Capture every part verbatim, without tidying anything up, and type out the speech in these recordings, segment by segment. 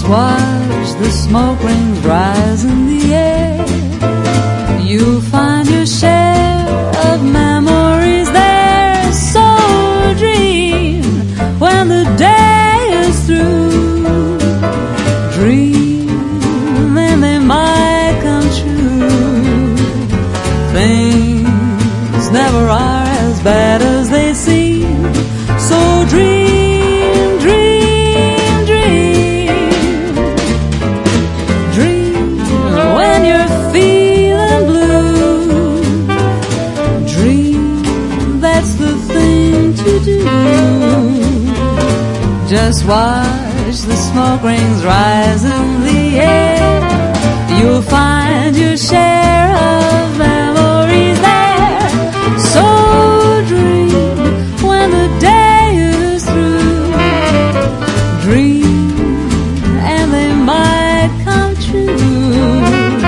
watch the smoke rings rise in the air. You'll find your share of memories there. So dream when the day is through. Dream and they might come true. Things never are as bad as they seem. So dream, dream, dream. Dream when you're feeling blue. Dream, that's the thing to do. Just watch the smoke rings rise in the air. You'll find your share of memories there. So dream when the day is through. Dream and they might come true.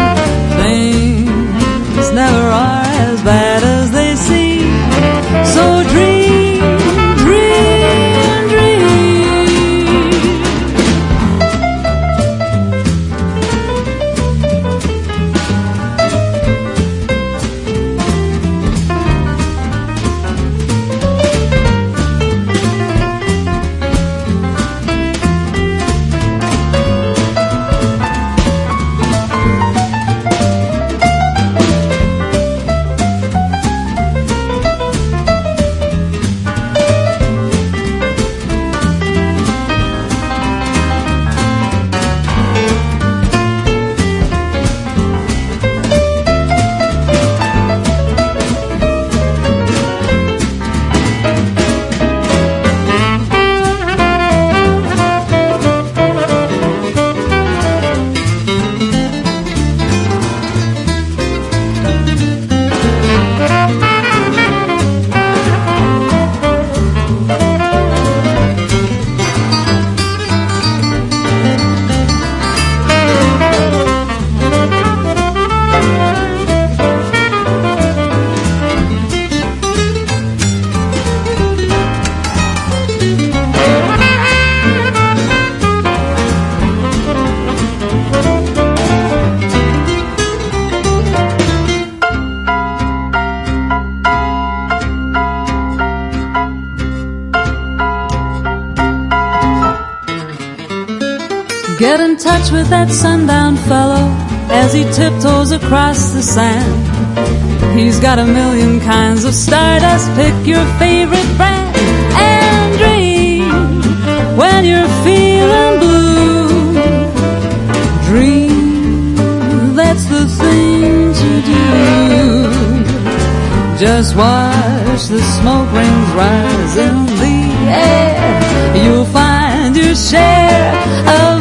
Things never are as bad as they seem. So dream, dream, dream. Get in touch with that sundown fellow as he tiptoes across the sand. He's got a million kinds of stardust. Pick your favorite brand and dream when you're feeling blue. Dream, that's the thing to do. Just watch the smoke rings rise in the air. You'll find your share of